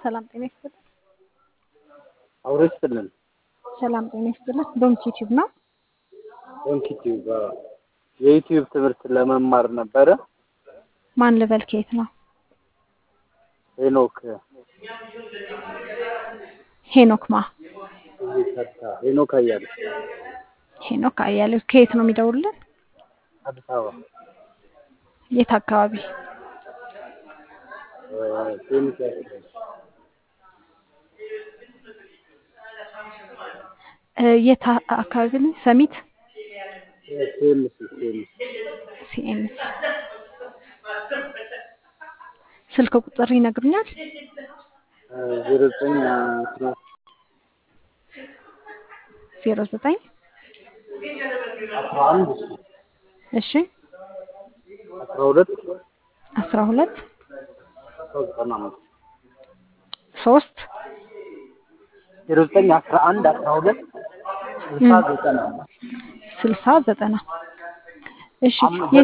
ሰላም ጤና ይስጥልኝ። አውርስትልን ሰላም ጤና ይስጥልኝ። ዶንኪ ቲዩብ ነው። ዶንኪ ቲዩብ የዩቲዩብ ትምህርት ለመማር ነበረ። ማን ልበል? ከየት ነው? ሄኖክ ሄኖክ ማ ሄኖክ አያሌው ሄኖክ አያሌው ከየት ነው የሚደውልልን? አዲስ አበባ የት አካባቢ? ቴኒስ የት አካባቢ ነው? ሰሚት ሲኤምሲ። ስልክ ቁጥር ይነግሩኛል? 09 እሺ 12 3 60 እሺ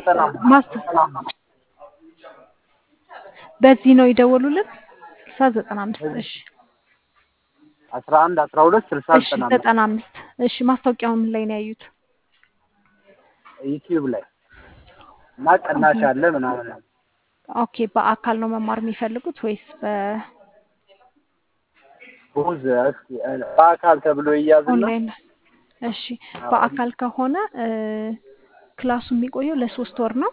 በዚህ ነው ይደውሉልን። 95 እሺ 11 12 60 95 እሺ። ማስታወቂያው ምን ላይ ነው ያዩት? ዩቲዩብ ላይ እና ቅናሽ አለ ምናምን። ኦኬ። በአካል ነው መማር የሚፈልጉት ወይስ ቦዝ በአካል ተብሎ ይያዝና ኦንላይን? እሺ በአካል ከሆነ ክላሱ የሚቆየው ለ3 ወር ነው።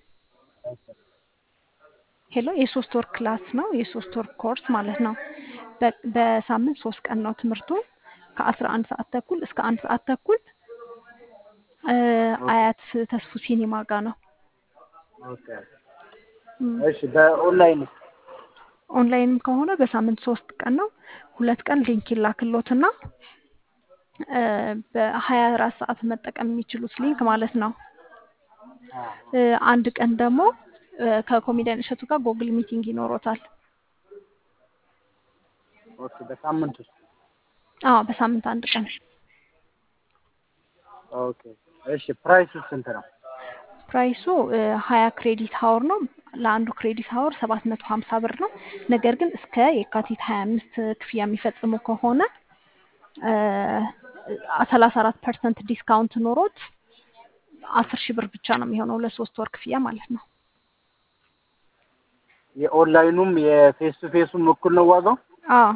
ሄሎ የ3 ወር ክላስ ነው። የ3 ወር ኮርስ ማለት ነው። በሳምንት 3 ቀን ነው ትምህርቱ ከ11 ሰዓት ተኩል እስከ 1 ሰዓት ተኩል አያት ተስፉ ሲኒማ ጋር ነው። ኦኬ እሺ። ኦንላይንም ከሆነ በሳምንት 3 ቀን ነው። 2 ቀን ሊንክ ይላክሎትና በ24 ሰዓት መጠቀም የሚችሉት ሊንክ ማለት ነው። አንድ ቀን ደግሞ ከኮሜዲያን እሸቱ ጋር ጎግል ሚቲንግ ይኖሮታል። ኦኬ በሳምንት ውስጥ? አዎ በሳምንት አንድ ቀን። ኦኬ እሺ። ፕራይሱ ስንት ነው? ፕራይሱ 20 ክሬዲት ሀወር ነው። ለአንዱ ክሬዲት ሀወር 750 ብር ነው። ነገር ግን እስከ የካቲት 25 ክፍያ የሚፈጽሙ ከሆነ 34% ዲስካውንት ኖሮት 10,000 ብር ብቻ ነው የሚሆነው ለ3 ወር ክፍያ ማለት ነው። የኦንላይኑም የፌስ ቱ ፌሱም እኩል ነው ዋጋው? አዎ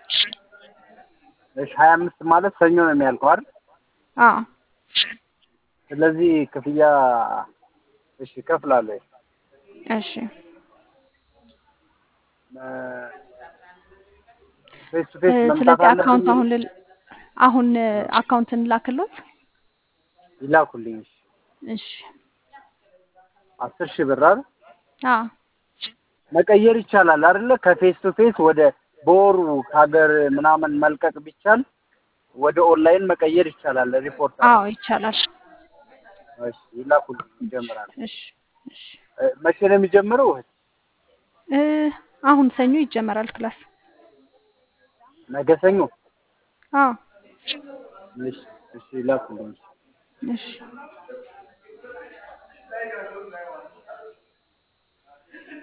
እሺ 25 ማለት ሰኞ ነው የሚያልቀው አይደል? አዎ። ስለዚህ ክፍያ እሺ እከፍላለሁ። እሺ ፌስ ቱ ፌስ መምጣት ስለዚህ አለብኝ? አሁን አካውንትን ላክሎት ይላኩልኝ። እሺ 10,000 ብር አይደል? አዎ መቀየር ይቻላል አይደለ? ከፌስ ቱ ፌስ ወደ በወሩ ሀገር ምናምን መልቀቅ ቢቻል ወደ ኦንላይን መቀየር ይቻላል። ሪፖርት አዎ ይቻላል። እሺ ይላኩልኝ። ይጀምራል። እሺ መቼ ነው የሚጀምረው? አሁን ሰኞ ይጀመራል ክላስ። ነገ ሰኞ? አዎ እሺ ይላኩልኝ። እሺ